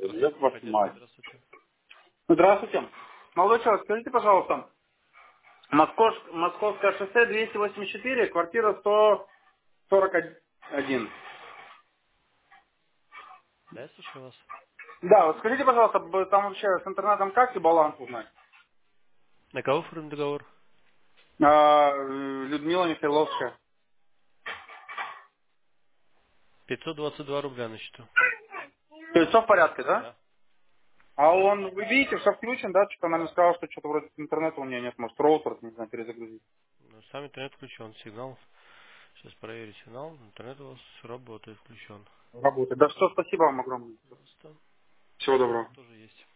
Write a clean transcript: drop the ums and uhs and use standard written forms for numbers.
Ёб вашу Поддержка, мать. здравствуйте. Здравствуйте. Молодой человек, скажите, пожалуйста, Московское шоссе 284, квартира 141. Да, я слушаю вас. Да, вот скажите, пожалуйста, там вообще с интернетом как и баланс узнать? На кого оформлен договор? Людмила Михайловская. 522 рубля на счету. То есть все в порядке, да? Да. А он, вы видите, все включен, да? Что-то она мне сказала, что что-то вроде интернета у меня нет, может, роутер, не знаю, перезагрузить. Ну, сам интернет включен, сигнал. Сейчас проверить сигнал. Интернет у вас работает, включен. Работает. Да что, спасибо вам огромное. Пожалуйста. Всего Все, доброго. тоже есть.